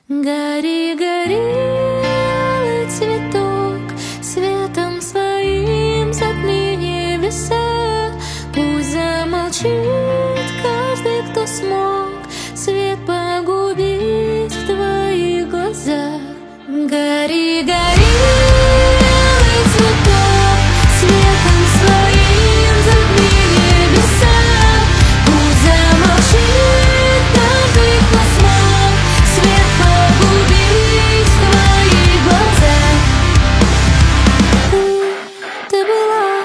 Гори, гори, алый цветок, светом своим затми небеса. Пусть замолчит каждый, кто смог свет погубить в твоих глазах. Гори, гори, алый цветок, светом своим затми небеса. Пусть замолчит каждый, кто смог свет погубить в твоих глазах. Ты была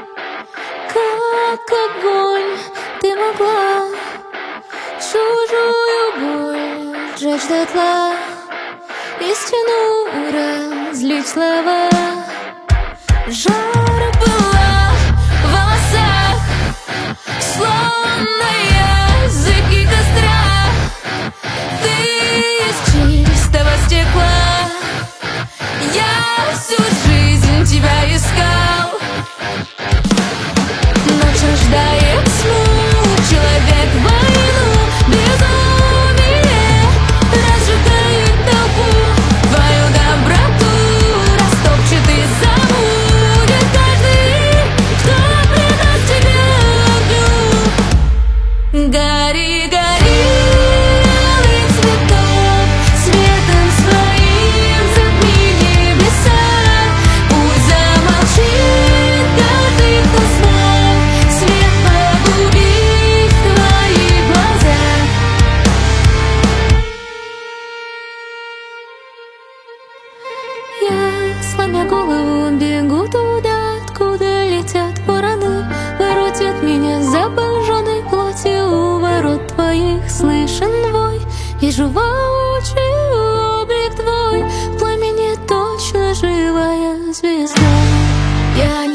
как огонь, ты могла чужую боль сжечь дотла, истину разлить слова. Жар была в волосах, словно языки костра. Ты из чистого стекла, я всю жизнь тебя искал. Ночь рождает тьму, человек войну, безумие разжигает толпу. Твою доброту растопчет и забудет каждый, кто предаст тебя огню. Гори, гори, алый цветок, светом своим затми небеса. Пусть замолчит каждый, кто смог свет погубить в твоих глазах. Я, сломя голову, бегу туда, откуда летят вороны. Воротят меня за обожженной плотью, у ворот твоих слышен вой. Вижу воочию облик твой, в пламени точно живая звезда. Я